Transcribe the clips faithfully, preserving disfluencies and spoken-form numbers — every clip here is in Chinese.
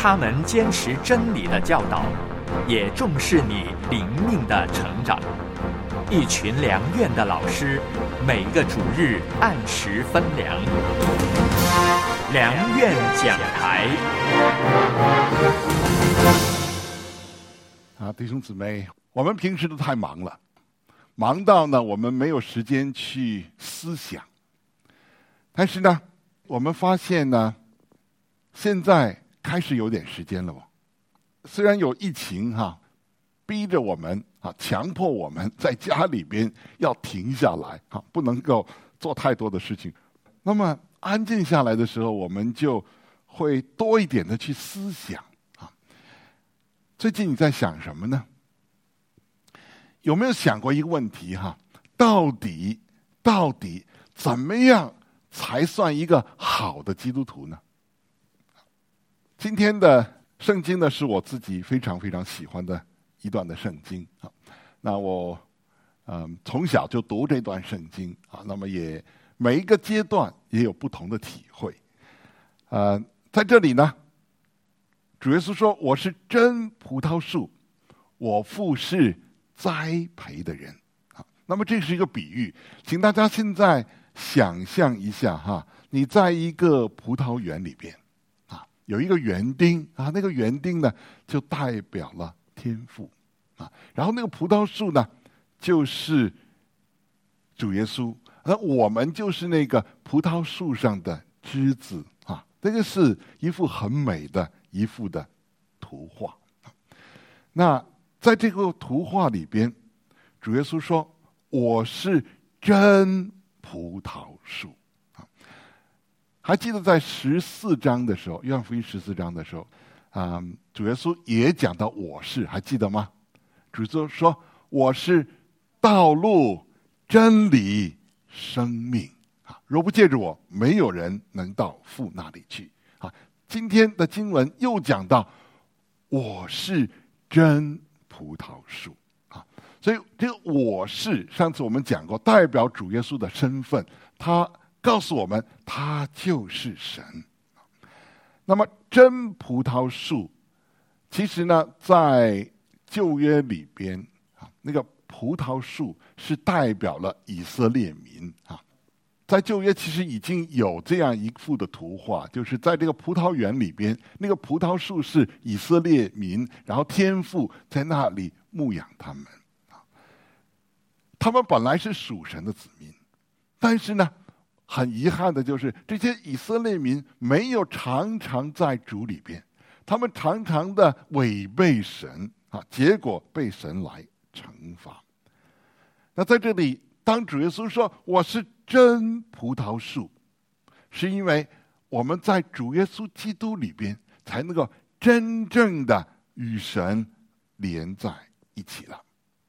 他们坚持真理的教导，也重视你灵命的成长。一群良院的老师，每个主日按时分粮。良院讲台。 啊，弟兄姊妹，我们平时都太忙了，忙到呢，我们没有时间去思想。但是呢，我们发现呢，现在开始有点时间了哦。虽然有疫情哈、啊，逼着我们啊，强迫我们在家里边要停下来啊，不能够做太多的事情。那么安静下来的时候，我们就会多一点的去思想啊。最近你在想什么呢？有没有想过一个问题哈？到底到底怎么样才算一个好的基督徒呢？今天的圣经呢，是我自己非常非常喜欢的一段的圣经啊。那我嗯从小就读这段圣经啊，那么也每一个阶段也有不同的体会。呃，在这里呢，主耶稣说：“我是真葡萄树，我父是栽培的人。”啊，那么这是一个比喻，请大家现在想象一下哈，你在一个葡萄园里边啊，有一个园丁啊，那个园丁呢就代表了天父啊，然后那个葡萄树呢就是主耶稣，而我们就是那个葡萄树上的枝子啊，这个是一幅很美的一幅的图画。那在这个图画里边，主耶稣说：“我是真葡萄树。”啊，还记得在十四章的时候，约翰福音十四章的时候，啊、嗯，主耶稣也讲到我是，还记得吗？主耶稣说：“我是道路、真理、生命。啊，若不借着我，没有人能到父那里去。”啊，今天的经文又讲到我是真葡萄树啊，所以这个我是，上次我们讲过，代表主耶稣的身份，他告诉我们他就是神。那么真葡萄树，其实呢，在旧约里边啊，那个葡萄树是代表了以色列民啊。在旧约其实已经有这样一幅的图画，就是在这个葡萄园里边，那个葡萄树是以色列民，然后天父在那里牧养他们。他们本来是属神的子民，但是呢，很遗憾的就是这些以色列民没有常常在主里边，他们常常的违背神啊，结果被神来惩罚。那在这里，当主耶稣说我是真葡萄树，是因为我们在主耶稣基督里边才能够真正的与神连在一起了。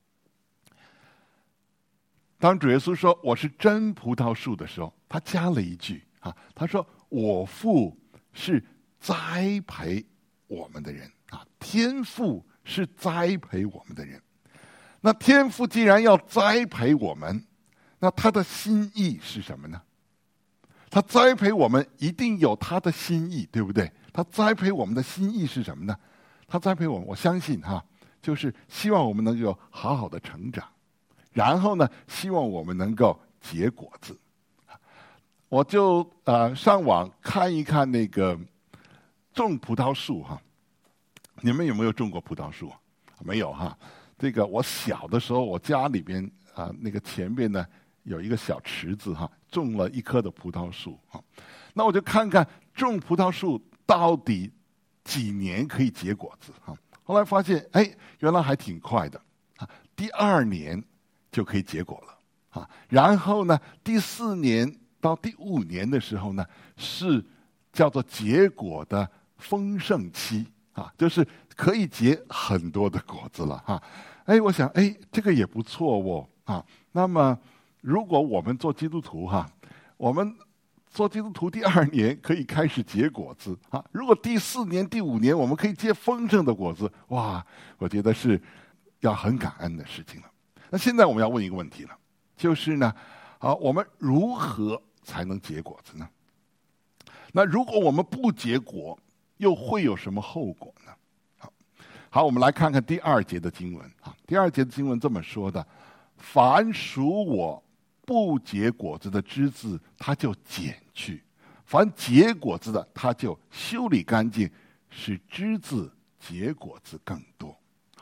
当主耶稣说我是真葡萄树的时候，他加了一句啊，他说我父是栽培我们的人啊，天父是栽培我们的人。那天父既然要栽培我们，那他的心意是什么呢？他栽培我们一定有他的心意，对不对？他栽培我们的心意是什么呢？他栽培我们，我相信哈，就是希望我们能够好好的成长，然后呢，希望我们能够结果子。我就呃上网看一看那个种葡萄树哈，你们有没有种过葡萄树？没有哈。这个我小的时候，我家里边啊、呃、那个前边呢有一个小池子哈，种了一棵的葡萄树哈。那我就看看种葡萄树到底几年可以结果子哈。后来发现，哎，原来还挺快的啊，第二年就可以结果了啊。然后呢，第四年到第五年的时候呢，是叫做结果的丰盛期啊，就是可以结很多的果子了哈。哎，我想，哎，这个也不错哦啊。那么，如果我们做基督徒哈，我们做基督徒第二年可以开始结果子啊。如果第四年、第五年我们可以结丰盛的果子，哇，我觉得是要很感恩的事情了。那现在我们要问一个问题了，就是呢，啊，我们如何才能结果子呢？那如果我们不结果， 又会有什么后果呢？好，好，我们来看看第二节的经文啊。第二节的经文这么说的：凡属我不结果子的枝子，他就剪去；凡结果子的，他就修理干净，使枝子结果子更多。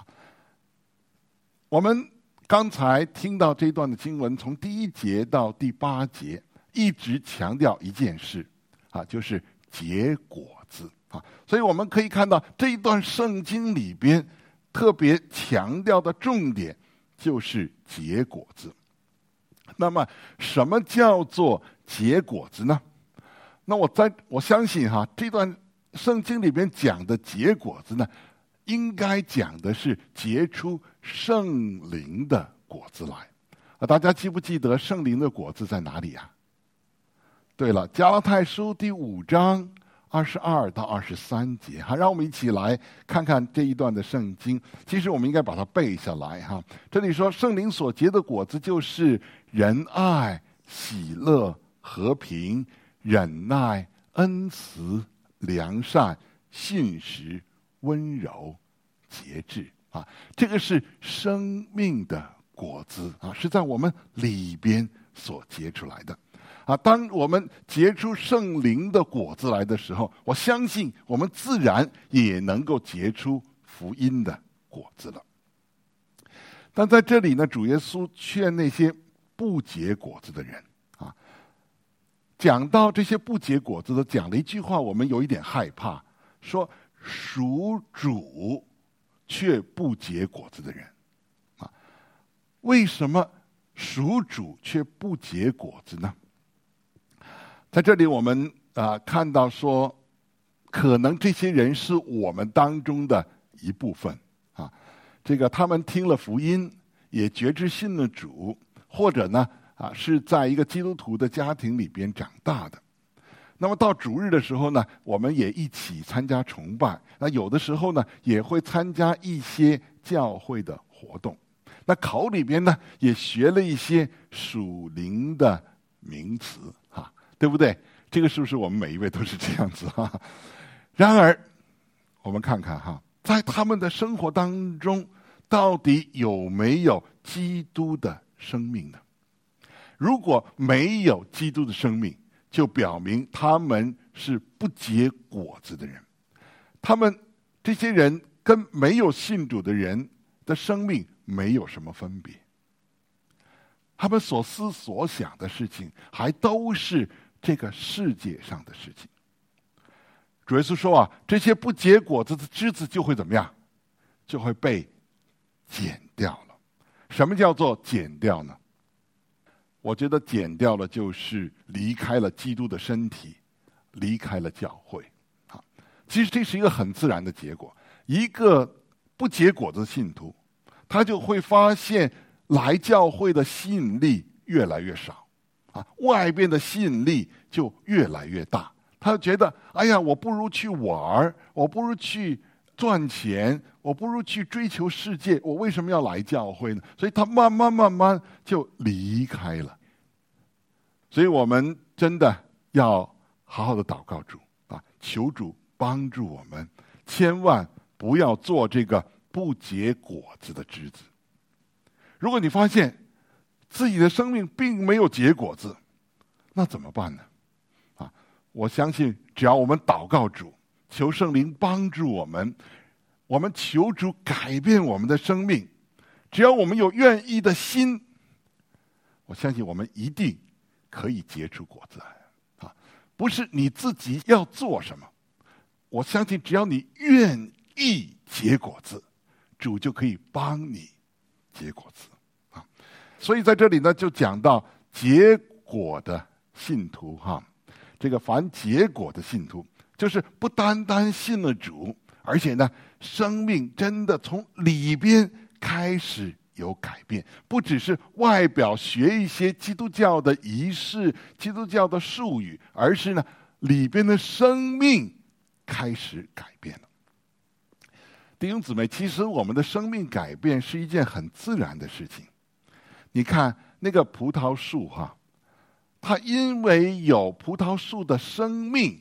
我们刚才听到这段的经文，从第一节到第八节，一直强调一件事啊，就是结果子啊。所以我们可以看到这一段圣经里边特别强调的重点就是结果子。那么什么叫做结果子呢？那我在我相信哈，这段圣经里边讲的结果子呢，应该讲的是结出圣灵的果子来啊！大家记不记得圣灵的果子在哪里啊？对了，加拉太书第五章二十二到二十三节哈，让我们一起来看看这一段的圣经。其实我们应该把它背下来哈。这里说，圣灵所结的果子就是仁爱、喜乐、和平、忍耐、恩慈、良善、信实、温柔、节制啊，这个是生命的果子啊，是在我们里边所结出来的啊。当我们结出圣灵的果子来的时候，我相信我们自然也能够结出福音的果子了。但在这里呢，主耶稣劝那些不结果子的人啊，讲到这些不结果子的，讲了一句话，我们有一点害怕，说属主却不结果子的人啊，为什么属主却不结果子呢？在这里我们啊、呃、看到说，可能这些人是我们当中的一部分啊，这个他们听了福音，也觉知信了主，或者呢啊是在一个基督徒的家庭里边长大的。那么到主日的时候呢，我们也一起参加崇拜。那有的时候呢，也会参加一些教会的活动。那口里边呢，也学了一些属灵的名词，哈，对不对？这个是不是我们每一位都是这样子哈？然而，我们看看哈，在他们的生活当中，到底有没有基督的生命呢？如果没有基督的生命，就表明他们是不结果子的人，他们这些人跟没有信主的人的生命没有什么分别，他们所思所想的事情还都是这个世界上的事情。主耶稣说啊，这些不结果子的枝子就会怎么样？就会被剪掉了。什么叫做剪掉呢？我觉得剪掉了就是离开了基督的身体，离开了教会啊。其实这是一个很自然的结果。一个不结果子的信徒，他就会发现来教会的吸引力越来越少啊，外边的吸引力就越来越大。他就觉得，哎呀，我不如去玩，我不如去赚钱，我不如去追求世界，我为什么要来教会呢？所以他慢慢慢慢就离开了。所以我们真的要好好的祷告主啊，求主帮助我们，千万不要做这个不结果子的枝子。如果你发现自己的生命并没有结果子，那怎么办呢？啊，我相信只要我们祷告主，求圣灵帮助我们，我们求主改变我们的生命，只要我们有愿意的心，我相信我们一定可以结出果子来啊！不是你自己要做什么，我相信只要你愿意结果子，主就可以帮你结果子啊！所以在这里呢，就讲到结果的信徒哈，这个凡结果的信徒，就是不单单信了主，而且呢，生命真的从里边开始有改变，不只是外表学一些基督教的仪式、基督教的术语，而是呢，里边的生命开始改变了。弟兄姊妹，其实我们的生命改变是一件很自然的事情。你看那个葡萄树哈，它因为有葡萄树的生命，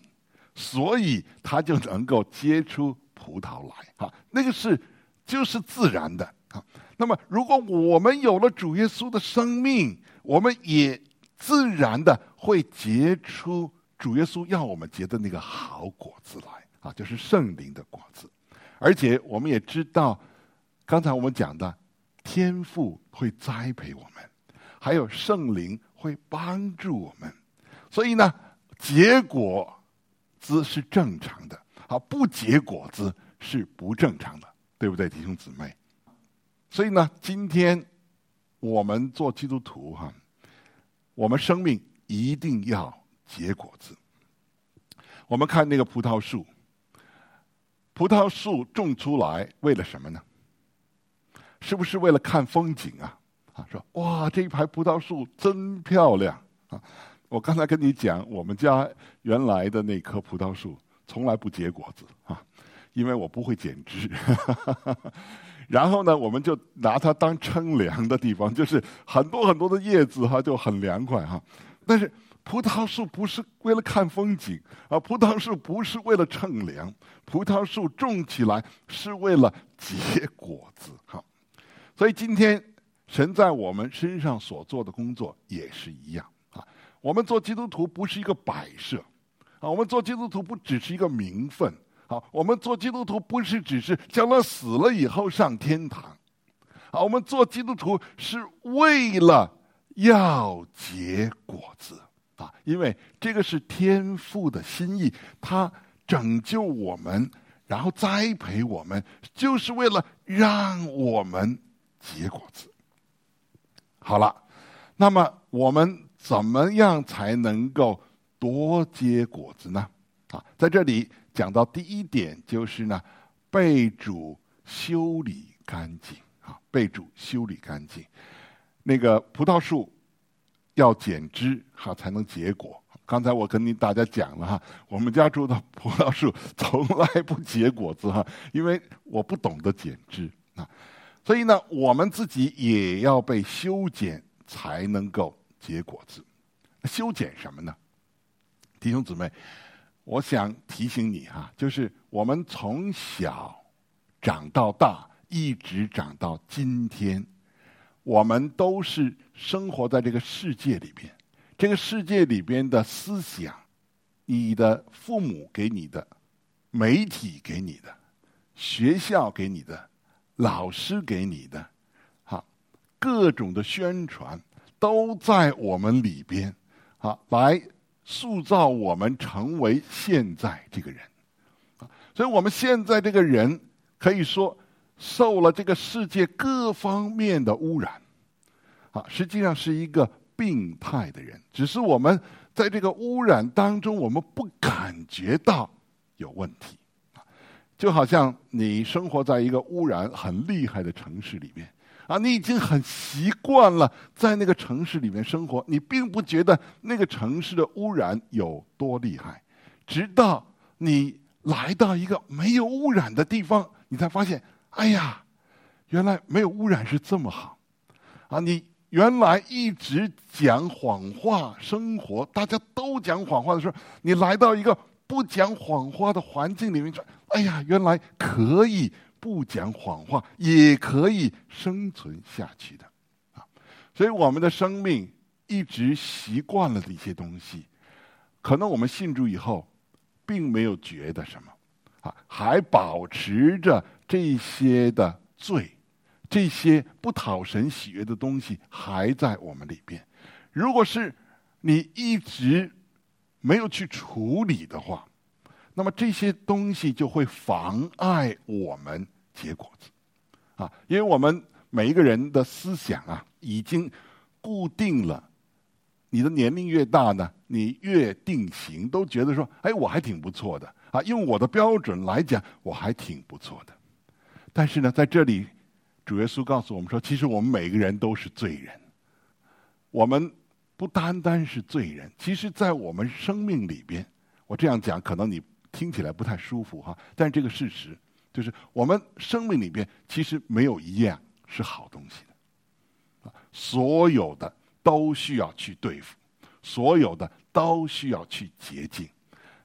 所以它就能够结出葡萄来啊。那个是就是自然的啊。那么，如果我们有了主耶稣的生命，我们也自然的会结出主耶稣要我们结的那个好果子来啊，就是圣灵的果子。而且我们也知道，刚才我们讲的，天父会栽培我们，还有圣灵会帮助我们，所以呢，结果子是正常的，啊，不结果子是不正常的，对不对，弟兄姊妹？所以呢，今天我们做基督徒哈，我们生命一定要结果子。我们看那个葡萄树，葡萄树种出来为了什么呢？是不是为了看风景啊？啊，说哇，这一排葡萄树真漂亮啊！我刚才跟你讲，我们家原来的那棵葡萄树从来不结果子啊，因为我不会剪枝。然后呢，我们就拿它当乘凉的地方，就是很多很多的叶子哈，就很凉快哈。但是葡萄树不是为了看风景啊，葡萄树不是为了乘凉，葡萄树种起来是为了结果子哈。所以今天神在我们身上所做的工作也是一样啊。我们做基督徒不是一个摆设啊，我们做基督徒不只是一个名分。好，我们做基督徒不是只是将来死了以后上天堂，好，我们做基督徒是为了要结果子啊，因为这个是天父的心意，他拯救我们，然后栽培我们，就是为了让我们结果子。好了，那么我们怎么样才能够多结果子呢？啊，在这里讲到第一点就是呢，被主修理干净啊，被主修理干净。那个葡萄树要剪枝哈才能结果。刚才我跟你大家讲了哈，我们家种的葡萄树从来不结果子哈，因为我不懂得剪枝啊。所以呢，我们自己也要被修剪才能够结果子。修剪什么呢？弟兄姊妹，我想提醒你哈，就是我们从小长到大，一直长到今天，我们都是生活在这个世界里边。这个世界里边的思想，你的父母给你的，媒体给你的，学校给你的，老师给你的，哈，各种的宣传都在我们里边，啊，来塑造我们成为现在这个人。所以我们现在这个人可以说受了这个世界各方面的污染，啊，实际上是一个病态的人，只是我们在这个污染当中，我们不感觉到有问题。就好像你生活在一个污染很厉害的城市里面，啊，你已经很习惯了在那个城市里面生活，你并不觉得那个城市的污染有多厉害，直到你来到一个没有污染的地方，你才发现，哎呀，原来没有污染是这么好，啊，你原来一直讲谎话生活，大家都讲谎话的时候，你来到一个不讲谎话的环境里面说，哎呀，原来可以不讲谎话，也可以生存下去的啊！所以我们的生命一直习惯了的一些东西，可能我们信主以后，并没有觉得什么啊，还保持着这些的罪。这些不讨神喜悦的东西还在我们里边，如果是你一直没有去处理的话，那么这些东西就会妨碍我们结果子啊！因为我们每一个人的思想啊，已经固定了。你的年龄越大呢，你越定型，都觉得说，哎，我还挺不错的啊！用我的标准来讲，我还挺不错的。但是呢，在这里，主耶稣告诉我们说，其实我们每个人都是罪人。我们不单单是罪人，其实在我们生命里边，我这样讲可能你听起来不太舒服哈，但是这个事实就是，我们生命里边其实没有一样是好东西的，所有的都需要去对付，所有的都需要去洁净。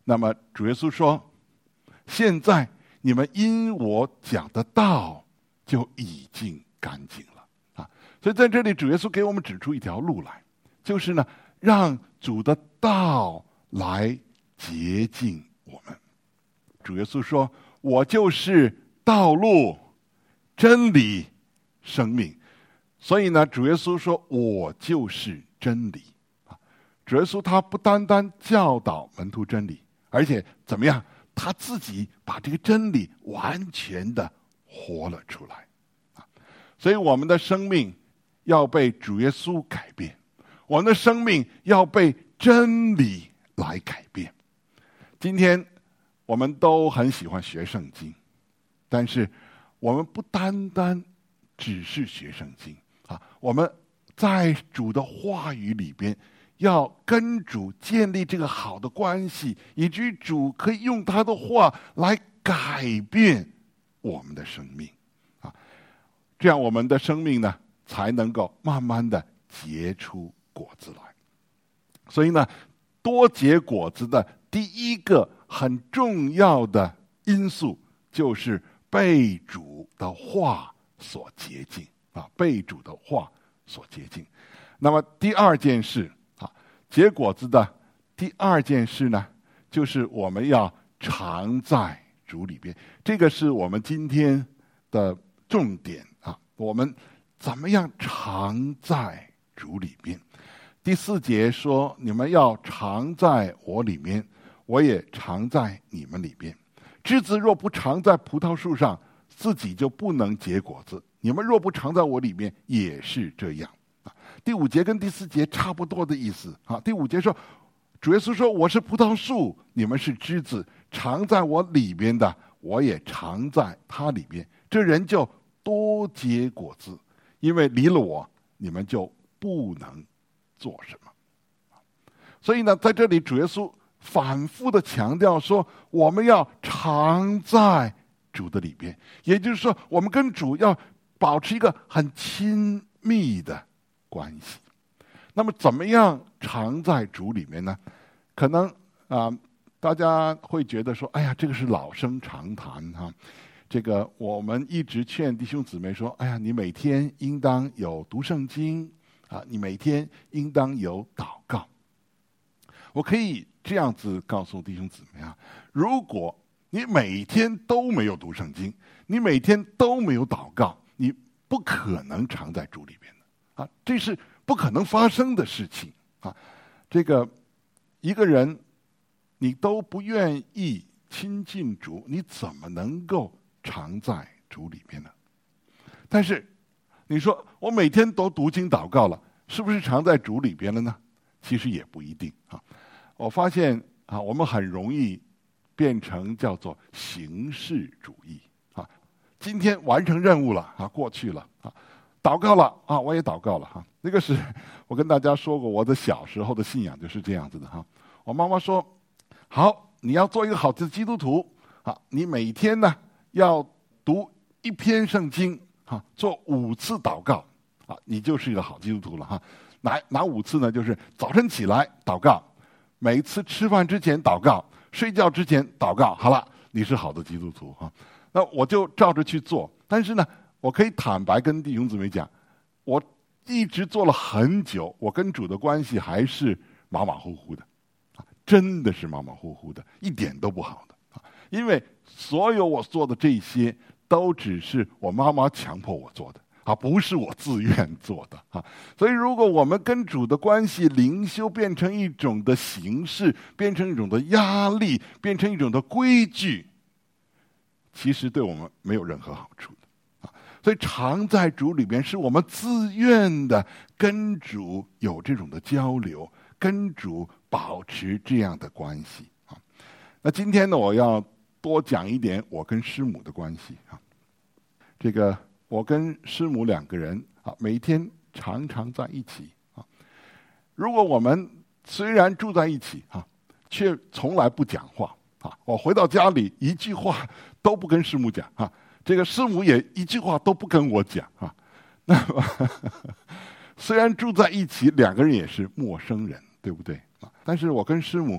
那么主耶稣说，现在你们因我讲的道就已经干净了啊！所以在这里主耶稣给我们指出一条路来，就是呢，让主的道来洁净我们。主耶稣说，我就是道路、真理、生命。所以呢，主耶稣说，我就是真理啊！主耶稣他不单单教导门徒真理，而且怎么样？他自己把这个真理完全的活了出来啊！所以我们的生命要被主耶稣改变，我们的生命要被真理来改变。今天我们都很喜欢学圣经，但是我们不单单只是学圣经啊，我们在主的话语里边要跟主建立这个好的关系，以至于主可以用他的话来改变我们的生命啊，这样我们的生命呢才能够慢慢的结出果子来。所以呢，多结果子的第一个很重要的因素就是被主的话所洁净啊，被主的话所洁净。那么第二件事啊，结果子的第二件事呢，就是我们要常在主里边。这个是我们今天的重点啊，我们怎么样常在主里边？第四节说，你们要常在我里面，我也常在你们里边。枝子若不常在葡萄树上，自己就不能结果子。你们若不常在我里面，也是这样。第五节跟第四节差不多的意思啊。第五节说，主耶稣说，我是葡萄树，你们是枝子，常在我里边的，我也常在他里边。这人就多结果子，因为离了我，你们就不能做什么。所以呢，在这里主耶稣反复的强调说，我们要常在主的里边，也就是说，我们跟主要保持一个很亲密的关系。那么怎么样常在主里面呢？可能啊、呃，大家会觉得说，哎呀，这个是老生常谈哈、啊。这个我们一直劝弟兄姊妹说，哎呀，你每天应当有读圣经啊，你每天应当有祷告。我可以这样子告诉弟兄姊妹啊，如果你每天都没有读圣经，你每天都没有祷告，你不可能常在主里边的啊，这是不可能发生的事情啊。这个一个人你都不愿意亲近主，你怎么能够常在主里面呢？但是你说我每天都读经祷告了，是不是常在主里边了呢？其实也不一定啊。我发现啊，我们很容易变成叫做形式主义啊。今天完成任务了啊，过去了啊，祷告了啊，我也祷告了哈、啊。那个是我跟大家说过，我的小时候的信仰就是这样子的哈、啊。我妈妈说，好，你要做一个好的基督徒啊，你每天呢要读一篇圣经啊，做五次祷告啊，你就是一个好基督徒了哈、啊。哪哪五次呢？就是早晨起来祷告，每一次吃饭之前祷告，睡觉之前祷告，好了，你是好的基督徒哈。那我就照着去做，但是呢，我可以坦白跟弟兄姊妹讲，我一直做了很久，我跟主的关系还是马马虎虎的，真的是马马虎虎的，一点都不好的。因为所有我做的这些，都只是我妈妈强迫我做的。啊，不是我自愿做的啊，所以如果我们跟主的关系灵修变成一种的形式，变成一种的压力，变成一种的规矩，其实对我们没有任何好处的啊。所以常在主里边，是我们自愿的跟主有这种的交流，跟主保持这样的关系啊。那今天呢，我要多讲一点我跟师母的关系啊，这个。我跟师母两个人啊，每天常常在一起啊。如果我们虽然住在一起啊，却从来不讲话啊，我回到家里一句话都不跟师母讲啊，这个师母也一句话都不跟我讲啊。那么虽然住在一起，两个人也是陌生人，对不对啊？但是我跟师母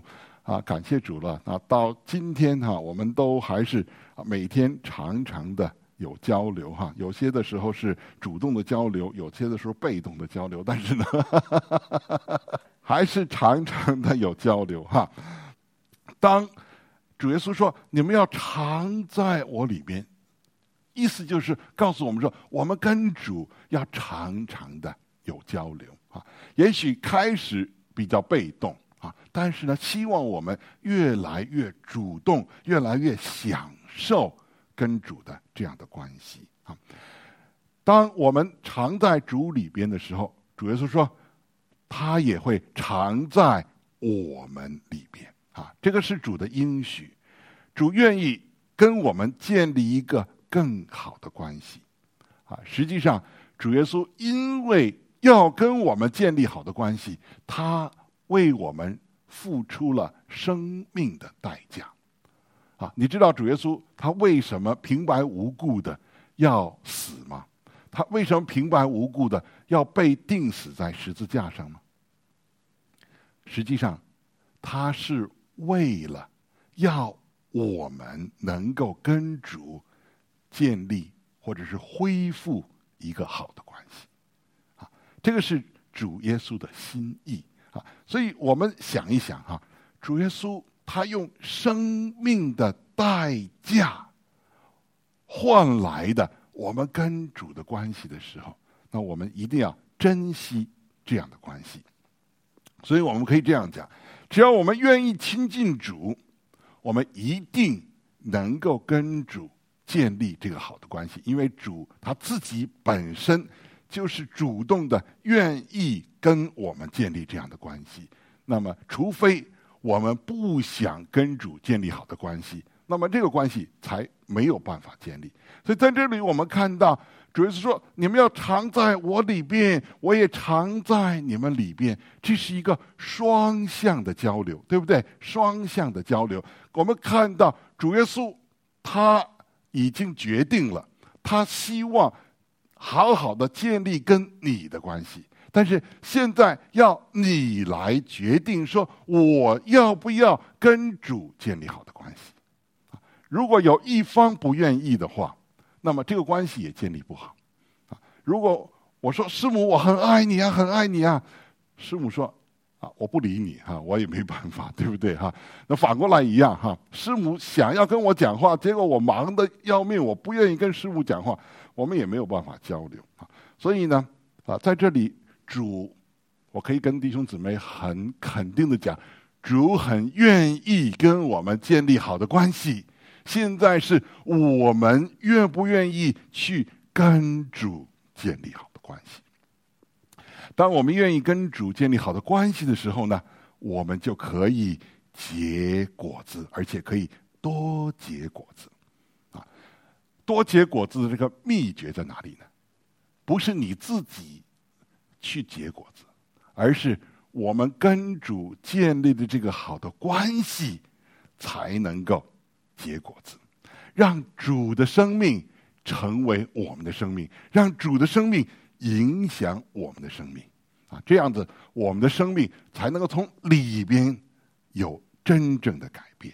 啊，感谢主了啊！到今天哈、啊，我们都还是每天常常的有交流哈、啊。有些的时候是主动的交流，有些的时候被动的交流，但是呢，还是常常的有交流哈、啊。当主耶稣说：“你们要常在我里边”，意思就是告诉我们说，我们跟主要常常的有交流啊。也许开始比较被动。啊，但是呢，希望我们越来越主动，越来越享受跟主的这样的关系啊。当我们常在主里边的时候，主耶稣说，他也会常在我们里边啊。这个是主的应许，主愿意跟我们建立一个更好的关系啊。实际上，主耶稣因为要跟我们建立好的关系，他为我们付出了生命的代价，啊！你知道主耶稣他为什么平白无故的要死吗？他为什么平白无故的要被钉死在十字架上吗？实际上，他是为了要我们能够跟主建立或者是恢复一个好的关系，啊！这个是主耶稣的心意。所以我们想一想哈，主耶稣他用生命的代价换来的我们跟主的关系的时候，那我们一定要珍惜这样的关系。所以我们可以这样讲，只要我们愿意亲近主，我们一定能够跟主建立这个好的关系，因为主他自己本身就是主动的愿意跟我们建立这样的关系。那么除非我们不想跟主建立好的关系，那么这个关系才没有办法建立。所以在这里我们看到主耶稣说，你们要常在我里边，我也常在你们里边。这是一个双向的交流，对不对？双向的交流。我们看到主耶稣他已经决定了，他希望好好的建立跟你的关系，但是现在要你来决定说，我要不要跟主建立好的关系。如果有一方不愿意的话，那么这个关系也建立不好。如果我说师母我很爱你啊，很爱你啊，师母说啊我不理你哈，我也没办法，对不对哈？那反过来一样哈，师母想要跟我讲话，结果我忙得要命，我不愿意跟师母讲话，我们也没有办法交流啊。所以呢，啊，在这里主，我可以跟弟兄姊妹很肯定的讲，主很愿意跟我们建立好的关系。现在是我们愿不愿意去跟主建立好的关系。当我们愿意跟主建立好的关系的时候呢，我们就可以结果子，而且可以多结果子。啊，多结果子的这个秘诀在哪里呢？不是你自己去结果子，而是我们跟主建立的这个好的关系，才能够结果子，让主的生命成为我们的生命，让主的生命影响我们的生命啊，这样子我们的生命才能够从里边有真正的改变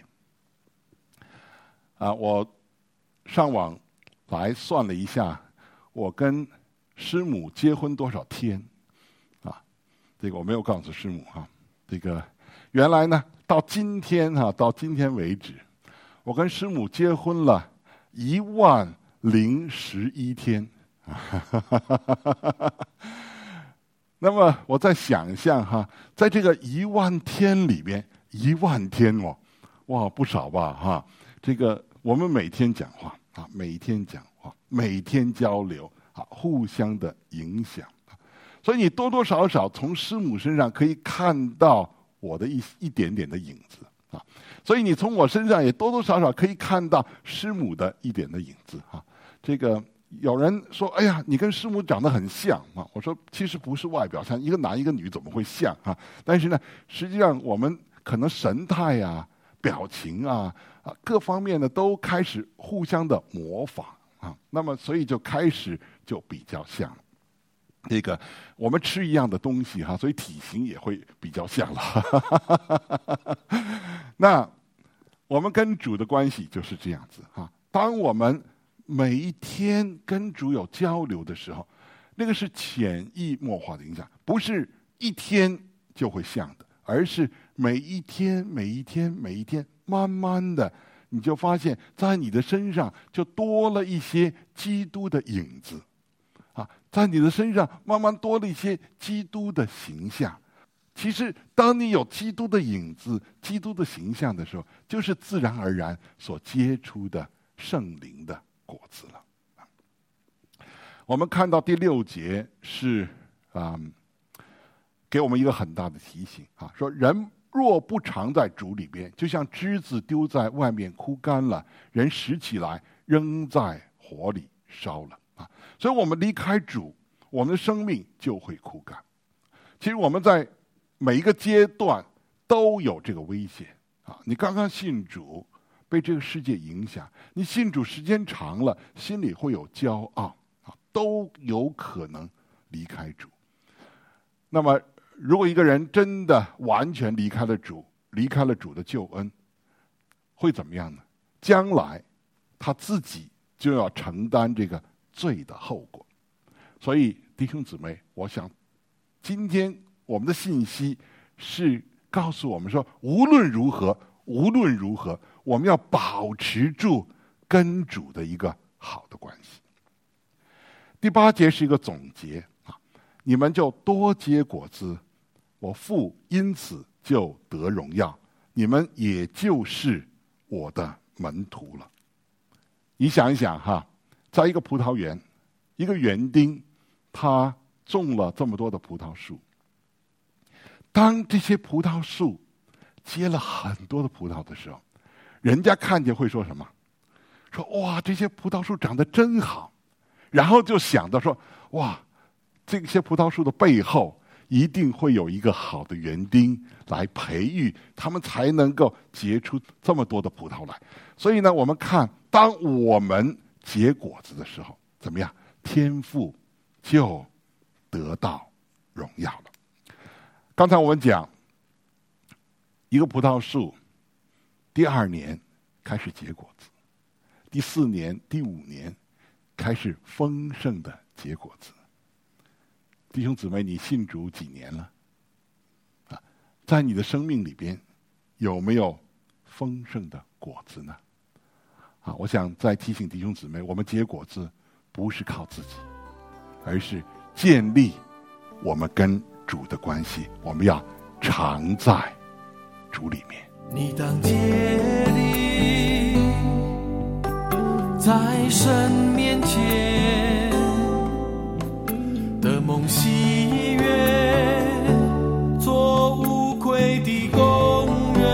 啊！我上网来算了一下，我跟师母结婚多少天啊？这个我没有告诉师母哈、啊。这个原来呢，到今天哈、啊，到今天为止，我跟师母结婚了一万零十一天。那么我在想象哈，在这个一万天里边，一万天哦，哇，不少吧哈。这个我们每天讲话啊，每天讲话，每天交流啊，互相的影响。所以你多多少少从师母身上可以看到我的一一点点的影子啊，所以你从我身上也多多少少可以看到师母的一点的影子啊。这个有人说：“哎呀，你跟师母长得很像啊！”我说：“其实不是外表像，一个男一个女怎么会像啊？但是呢，实际上我们可能神态啊、表情啊啊各方面呢都开始互相的模仿啊。那么，所以就开始就比较像了。这个我们吃一样的东西哈，所以体型也会比较像了。 那我们跟主的关系就是这样子哈。当我们每一天跟主有交流的时候，那个是潜移默化的影响，不是一天就会像的，而是每一天、每一天、每一天，慢慢的，你就发现，在你的身上就多了一些基督的影子，啊，在你的身上慢慢多了一些基督的形象。其实，当你有基督的影子、基督的形象的时候，就是自然而然所结出的圣灵的果子了。我们看到第六节是啊、嗯，给我们一个很大的提醒啊，说人若不常在主里边，就像枝子丢在外面枯干了，人拾起来扔在火里烧了啊。所以我们离开主，我们的生命就会枯干。其实我们在每一个阶段都有这个危险啊！你刚刚信主，被这个世界影响；你信主时间长了，心里会有骄傲啊，都有可能离开主。那么，如果一个人真的完全离开了主，离开了主的救恩，会怎么样呢？将来他自己就要承担这个罪的后果。所以，弟兄姊妹，我想今天我们的信息是告诉我们说，无论如何，无论如何，我们要保持住跟主的一个好的关系。第八节是一个总结啊，你们就多结果子，我父因此就得荣耀，你们也就是我的门徒了。你想一想哈，在一个葡萄园，一个园丁，他种了这么多的葡萄树。当这些葡萄树结了很多的葡萄的时候，人家看见会说什么？说哇，这些葡萄树长得真好。然后就想到说，哇，这些葡萄树的背后一定会有一个好的园丁来培育，他们才能够结出这么多的葡萄来。所以呢，我们看，当我们结果子的时候，怎么样？天父就得到荣耀了。刚才我们讲，一个葡萄树，第二年开始结果子，第四年、第五年开始丰盛的结果子。弟兄姊妹，你信主几年了？啊，在你的生命里边有没有丰盛的果子呢？啊，我想再提醒弟兄姊妹，我们结果子不是靠自己，而是建立我们跟主的关系，我们要常在主里面。 你当竭力在神面前的梦喜悦，做无愧的工人，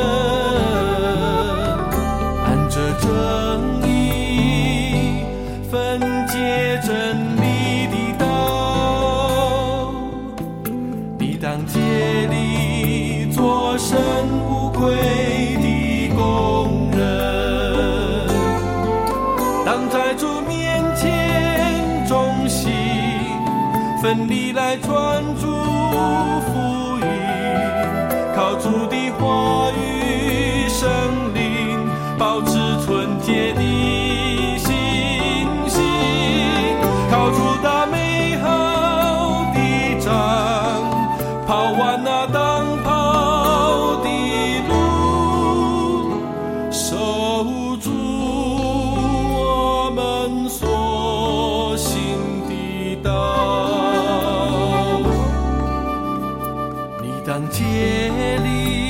按着正义分解真理的道，你当竭力做神无愧的工人，当在主面前忠心奋力来传主福音，靠主的话语圣灵保持纯洁的信心，靠主打美好的仗，跑完那当跑的路，守住我们所行的道。你当竭力